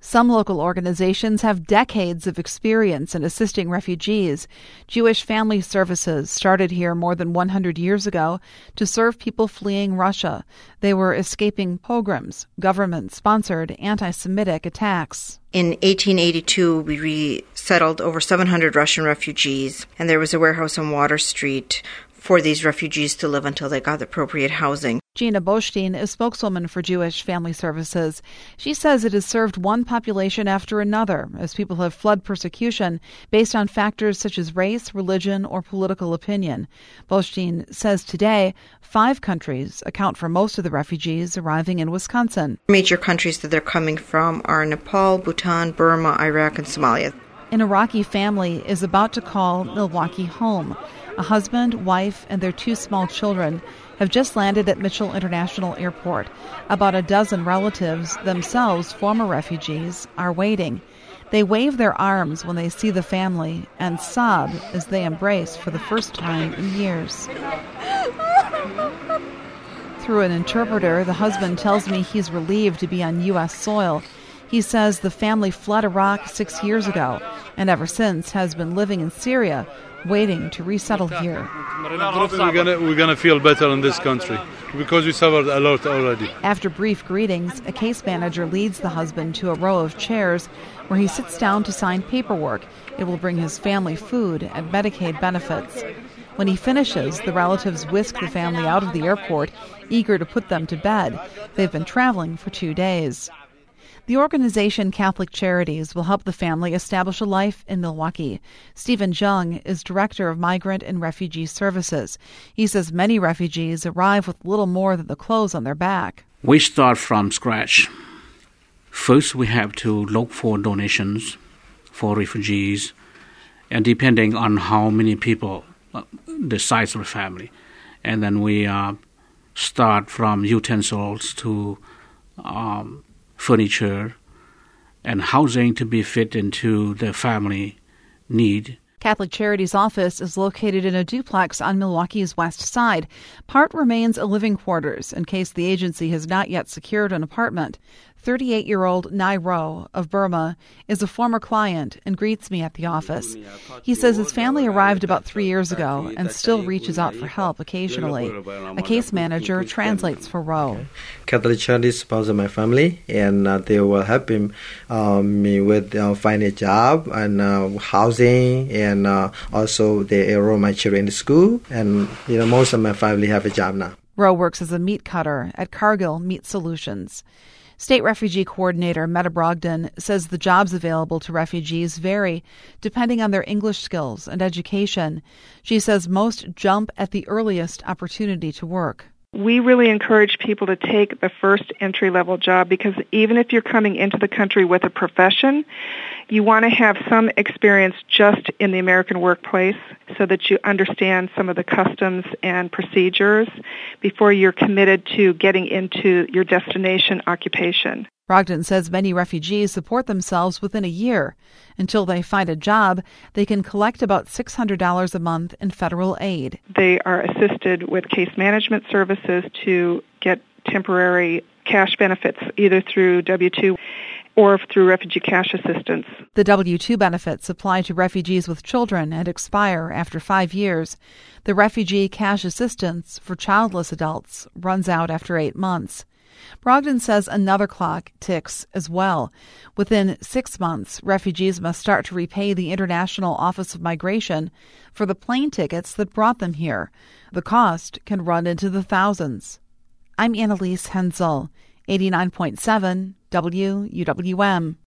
Some local organizations have decades of experience in assisting refugees. Jewish Family Services started here more than 100 years ago to serve people fleeing Russia. They were escaping pogroms, government-sponsored anti-Semitic attacks. In 1882, we resettled over 700 Russian refugees, and there was a warehouse on Water Street for these refugees to live until they got appropriate housing. Gina Bostein is spokeswoman for Jewish Family Services. She says it has served one population after another as people have fled persecution based on factors such as race, religion, or political opinion. Bostein says today 5 countries account for most of the refugees arriving in Wisconsin. Major countries that they're coming from are Nepal, Bhutan, Burma, Iraq, and Somalia. An Iraqi family is about to call Milwaukee home. A husband, wife, and their 2 small children have just landed at Mitchell International Airport. About a dozen relatives, themselves former refugees, are waiting. They wave their arms when they see the family and sob as they embrace for the first time in years. Through an interpreter, the husband tells me he's relieved to be on U.S. soil. He says the family fled Iraq 6 years ago and ever since has been living in Syria, waiting to resettle here. We're gonna feel better in this country because we suffered a lot already. After brief greetings, a case manager leads the husband to a row of chairs where he sits down to sign paperwork. It will bring his family food and Medicaid benefits. When he finishes, the relatives whisk the family out of the airport, eager to put them to bed. They've been traveling for 2 days. The organization Catholic Charities will help the family establish a life in Milwaukee. Stephen Jung is director of Migrant and Refugee Services. He says many refugees arrive with little more than the clothes on their back. We start from scratch. First, we have to look for donations for refugees, and depending on how many people, the size of the family. And then we start from utensils to furniture and housing to be fit into the family need. Catholic Charities' office is located in a duplex on Milwaukee's west side. Part remains a living quarters in case the agency has not yet secured an apartment. 38-year-old Nai Ro of Burma is a former client and greets me at the office. He says his family arrived about 3 years ago and still reaches out for help occasionally. A case manager translates for Ro. Catholic Charities sponsor my family, and they will help me with finding a job and housing, and also they enroll my children in school. And most of my family have a job now. Ro works as a meat cutter at Cargill Meat Solutions. State Refugee Coordinator Meta Brogdon says the jobs available to refugees vary depending on their English skills and education. She says most jump at the earliest opportunity to work. We really encourage people to take the first entry-level job because even if you're coming into the country with a profession, you want to have some experience just in the American workplace so that you understand some of the customs and procedures before you're committed to getting into your destination occupation. Brogdon says many refugees support themselves within a year. Until they find a job, they can collect about $600 a month in federal aid. They are assisted with case management services to get temporary cash benefits, either through W-2 or through refugee cash assistance. The W-2 benefits apply to refugees with children and expire after 5 years. The refugee cash assistance for childless adults runs out after 8 months. Brogdon says another clock ticks as well. Within 6 months, refugees must start to repay the International Office of Migration for the plane tickets that brought them here. The cost can run into the thousands. I'm Annalise Hensel, 89.7 WUWM.